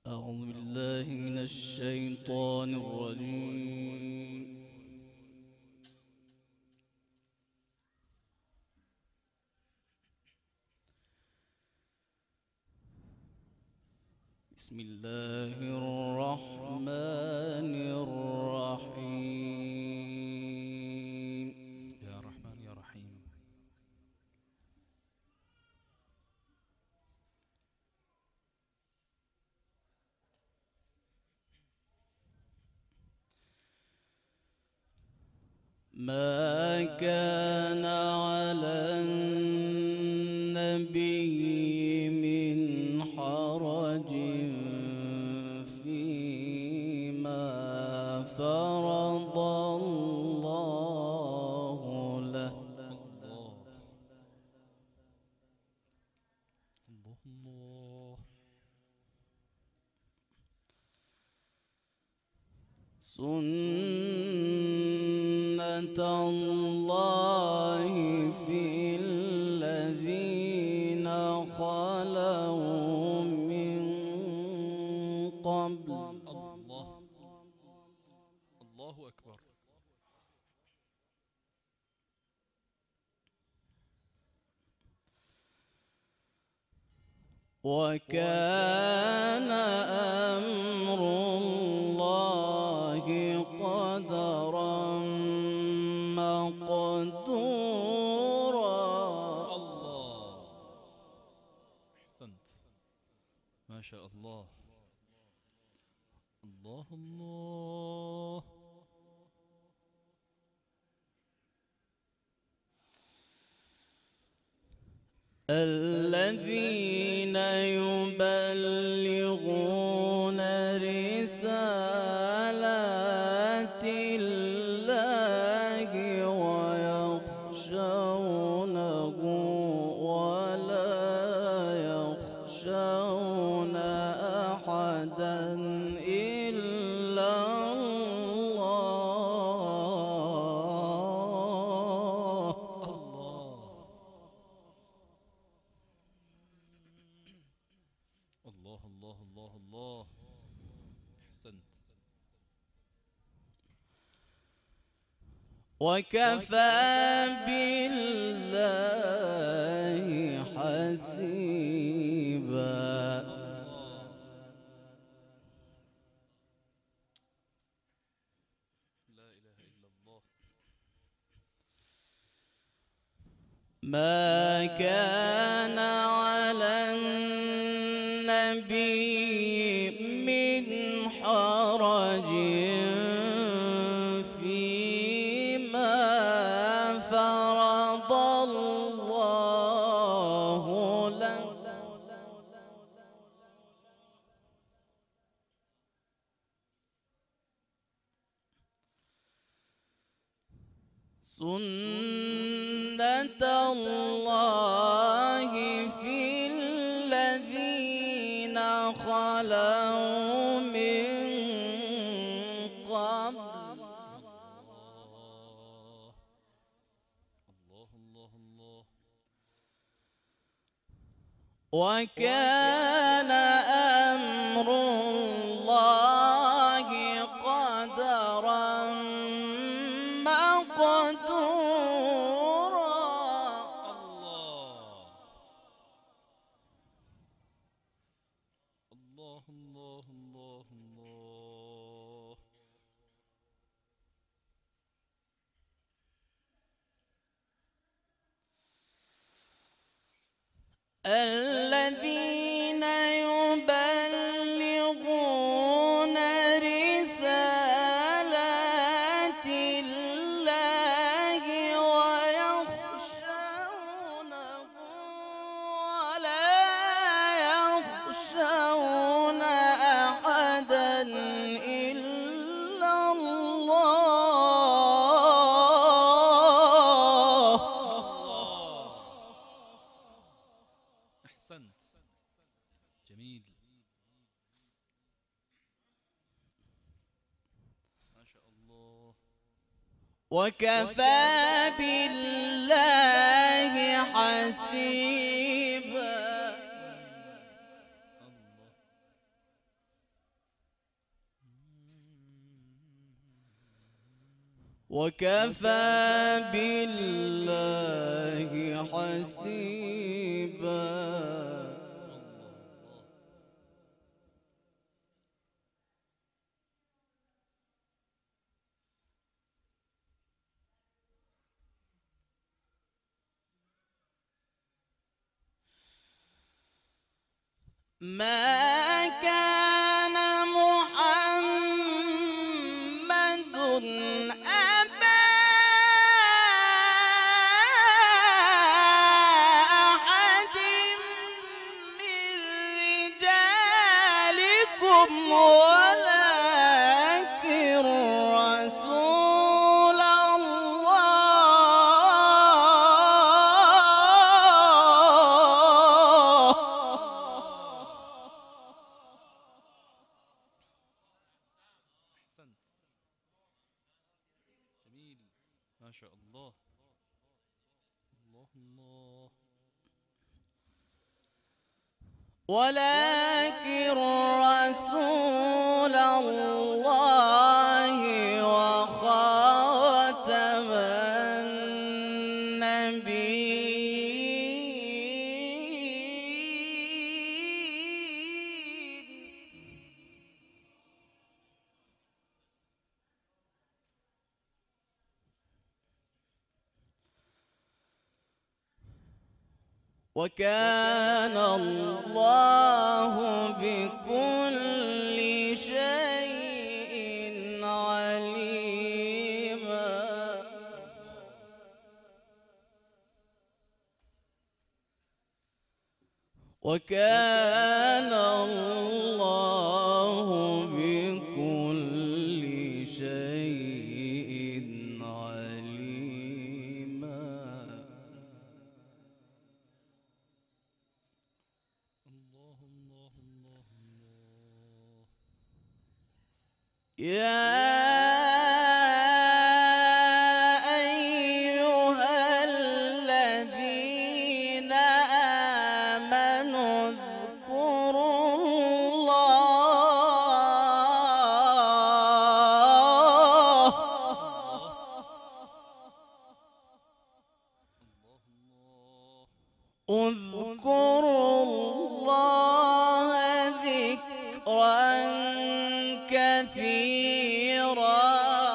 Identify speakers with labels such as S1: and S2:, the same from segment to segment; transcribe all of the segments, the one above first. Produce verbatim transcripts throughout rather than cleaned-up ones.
S1: أعوذ بالله من الشيطان الرجيم. بسم الله الرحمن الرحيم.
S2: يا رحمن يا رحيم.
S1: ما كان على النبي من حرج فيما فرض الله له.
S2: الله الله الله.
S1: سنة الله في الذين خلوا من قبل.
S2: الله الله أكبر.
S1: وكان أمر الله قدرا مقدورا.
S2: الله أحسنت ما شاء الله. الله الله.
S1: الذين يبلغون رسالات الله ويخشونه ولا يخشون أحدا إلا الله.
S2: الله الله الله الله. أحسنت.
S1: وكفى بالله حسيبا.
S2: لا إله إلا الله.
S1: ما كان على النبي من حرج فيما فرض الله له. سنة الله في الذين خلوا من قبل.
S2: الله الله الله.
S1: وكان أمر الله قدرا مقدورا.
S2: الله الله الله الله.
S1: الذين يبلغون رسالات الله ويخشونه ولا يخشون أحدا إلا الله.
S2: أحسنت. جميل ما شاء الله.
S1: وكفى بالله حسيبا.
S2: الله
S1: وكفى بالله حسيبا. ما كان محمد أبا أحد من رجالكم ولكن رسول
S2: أحسنت. جميل ما شاء الله. الله الله.
S1: ولكن رسول الله وخاتم النبيين. وكان الله بكل شيء عليما. وكان الله بكل شيء عليما.
S2: الله الله الله الله.
S1: يا أيها الذين آمنوا اذكروا الله اذكروا الله ذكرا كثيرا.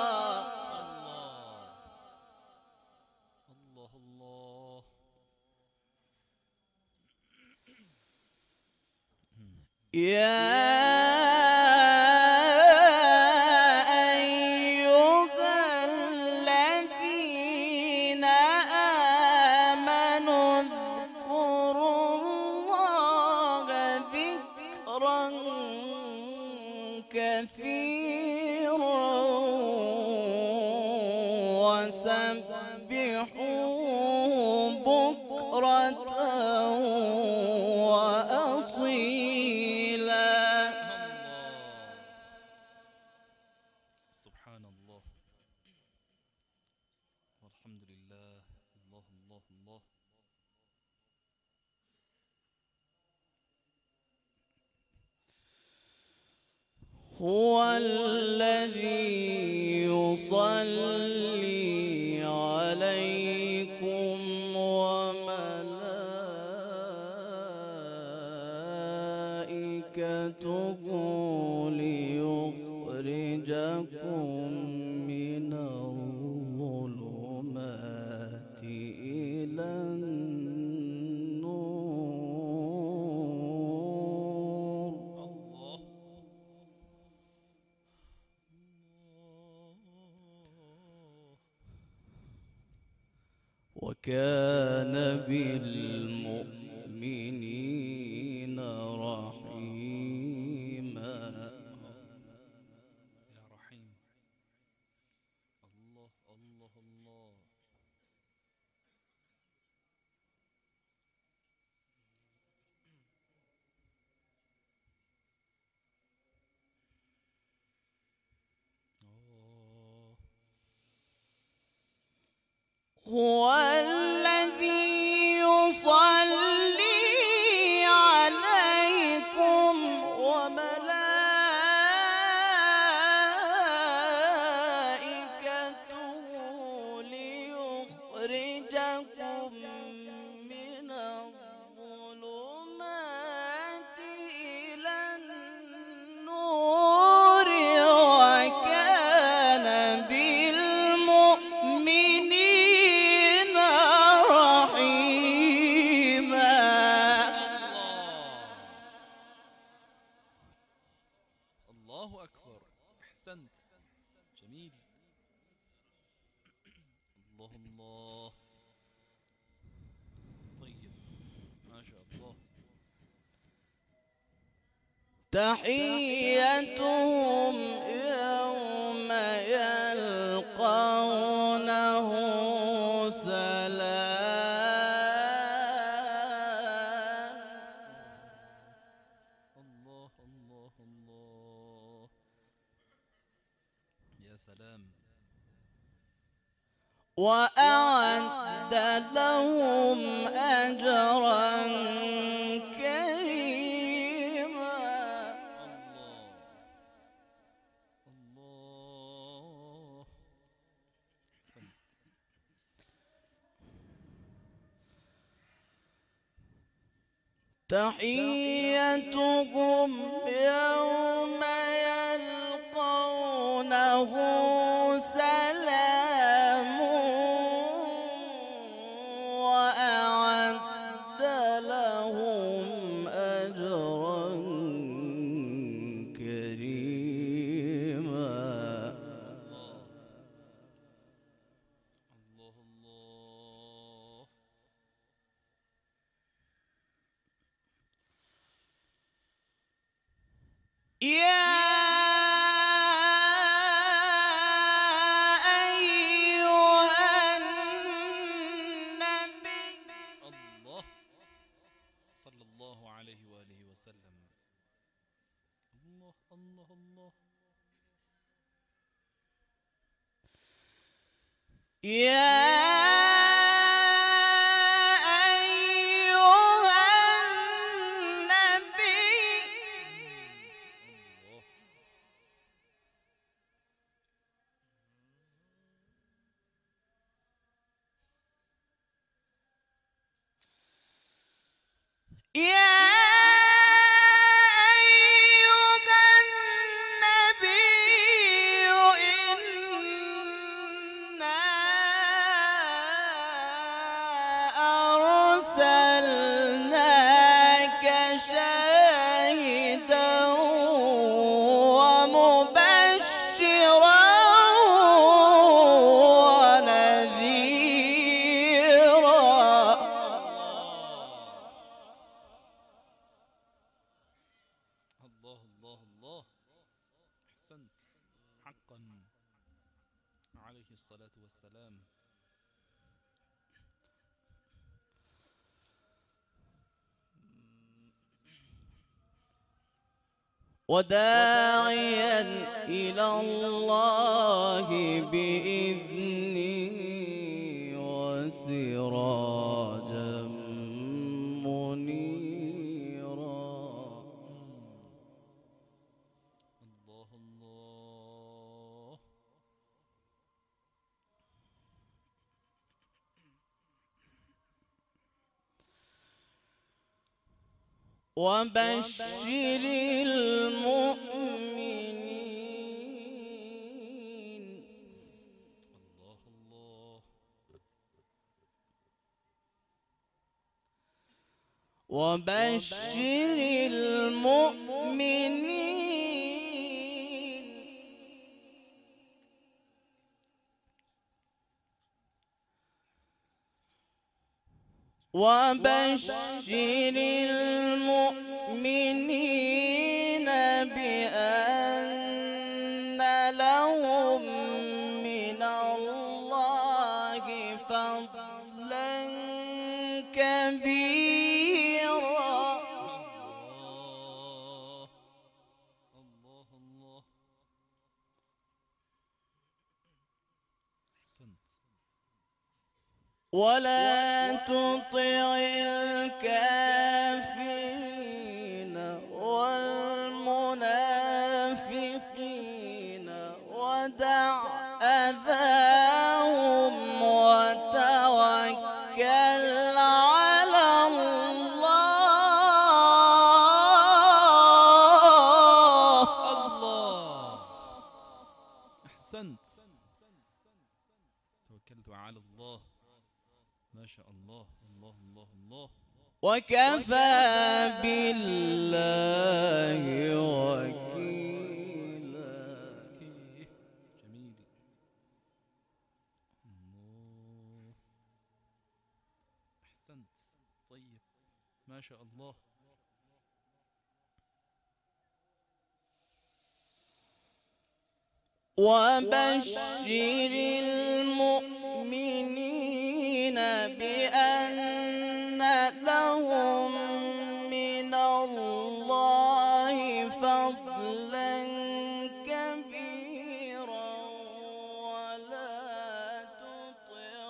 S2: الله الله.
S1: يا أيها الذين آمنوا اذكروا الله ذكرا كثيرا وسبحوه بكرة وأصيلا.
S2: سبحان الله والحمد لله. الله الله الله.
S1: هو الذي يصلي عليكم وملائكته ليخرجكم من الظلمات إلى النور.
S2: الله.
S1: وكان بالمؤمنين رحيما.
S2: يا رحيم. الله الله الله. آه.
S1: هو الذي يصلي عليكم وملائكته
S2: الله أكبر. أحسنت. جميل. الله الله. طيب ما شاء الله.
S1: تحيتهم يوم يلقونه سلام.
S2: الله الله الله. يا سلام.
S1: وأعد لهم أجرا كريما.
S2: الله الله.
S1: تحيتهم يوم يلقونه سلام. وأعد لهم أجرا كريما.
S2: الله الله.
S1: يا أيها النبي.
S2: الله صلى الله عليه وآله وسلم. الله الله الله.
S1: يا يا أيها النبي إنا أرسلناك شاهدا ومبشرا
S2: الله الله الله. أحسنت حقا عليه الصلاة والسلام.
S1: وداعيا إلى الله بإذنه وسراجا منيرا.
S2: الله الله.
S1: وبشر المؤمنين.
S2: الله الله.
S1: وبشر المؤمنين. وبشر المؤمنين بأن لهم من الله فضلا كبيرا.
S2: الله الله الله. أحسنت.
S1: ولا تطع الكافرين والمنافقين ودع أذاهم وتوكل على الله.
S2: الله. أحسنت. توكلت على الله. ما شاء الله. الله الله الله.
S1: وكفى بالله وكيلا.
S2: ما شاء الله.
S1: وبشر المؤمنين بأن لهم من الله فضلا كبيرا ولا تطع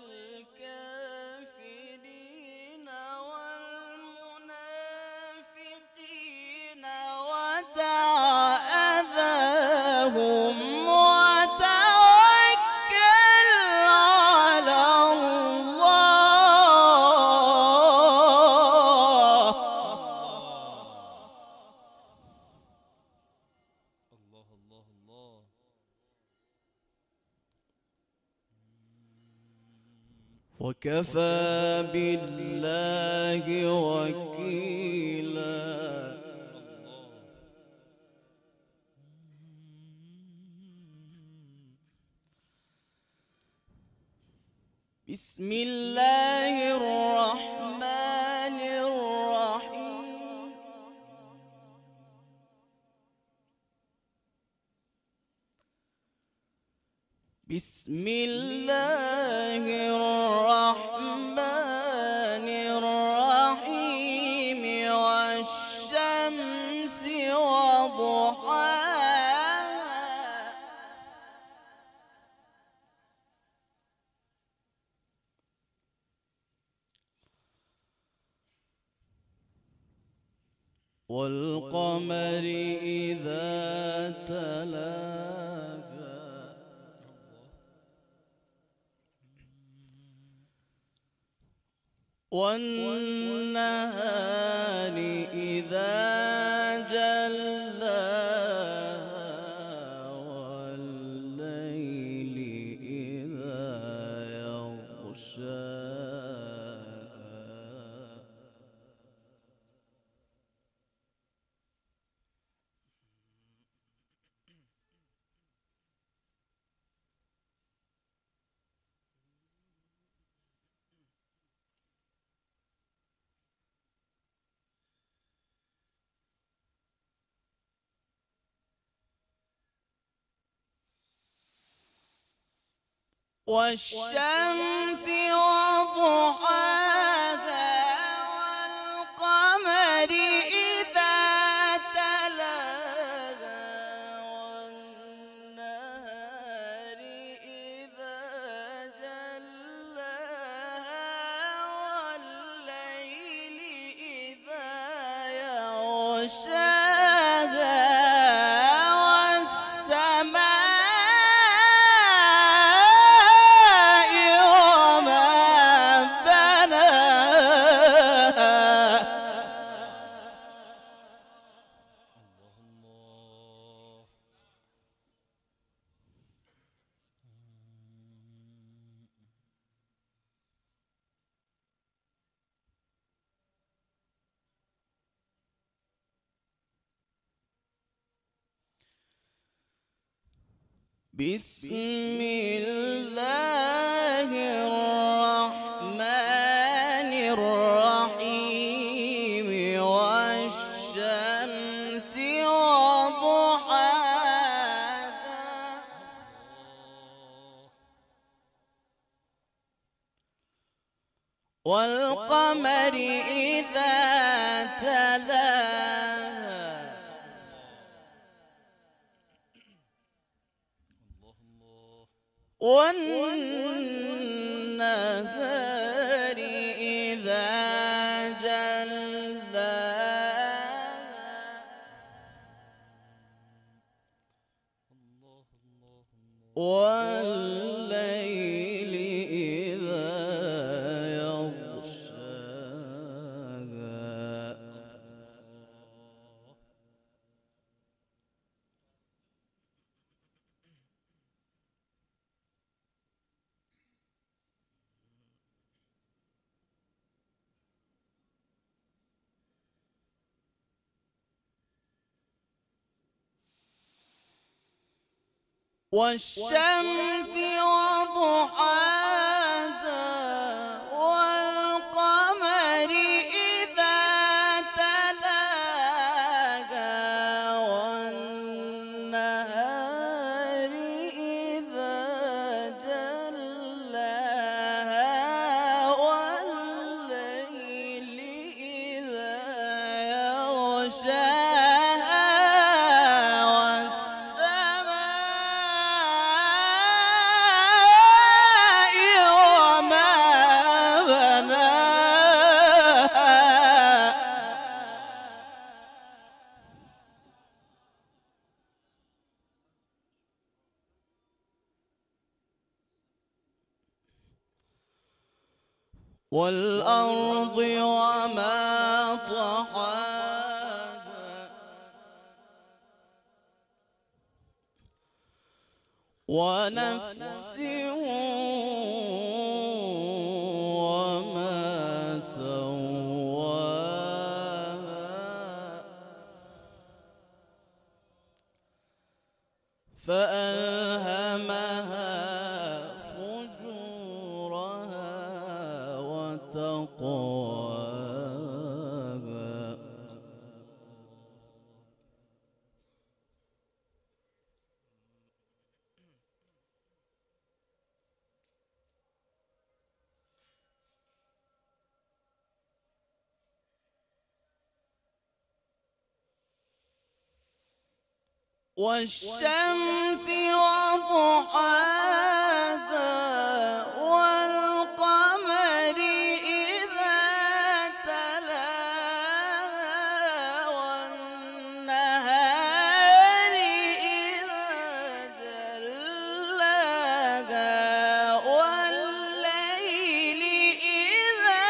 S1: الكافرين والمنافقين ودع أذاهم وتوكل على الله.
S2: الله الله الله.
S1: وكفى بالله وكيلا. بسم الله الرحمن الرحيم. بسم الله الرحمن الرحيم والشمس وضحاها والقمر إذا تلاها والنهار إذا جلاها والليل إذا يغشاها والشمس وضحاها والقمر إذا تلاها والنهار إذا جلاها والليل إذا يغشاها بسم الله الرحمن الرحيم والشمس وضحاها والقمر إذا تلاها والنهار إذا جلاها والليل إذا يغشاها والشمس وضحاها والقمر إذا والأرض وما طحاها ونفس وما سواها فألهمها فجورها وتقواها والشمس وضحاها والقمر إذا تلاها والنهار إذا جلاها والليل إذا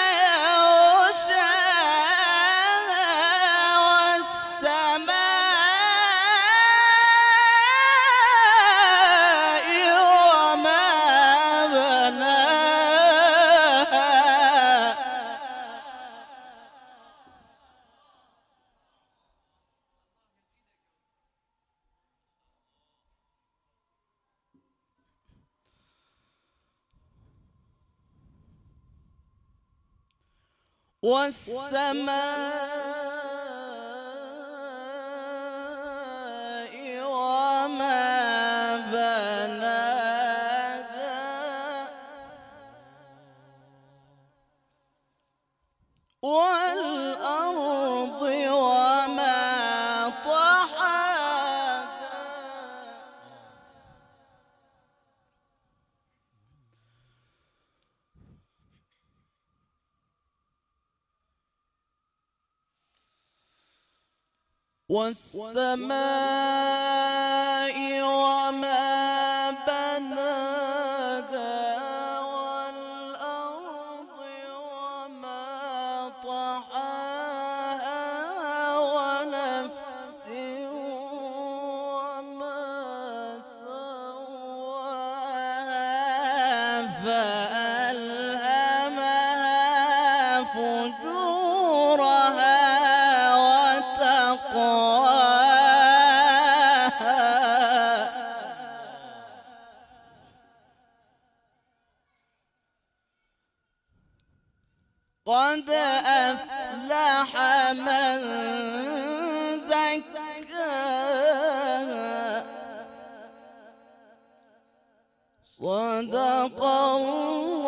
S1: يغشاها والسماء والسماء وما بناها والأرض وما طحاها والسماء وما بناها والأرض وما طحاها ونفس وما سواها فألهمها فجورها قد أفلح من زكاها صدق الله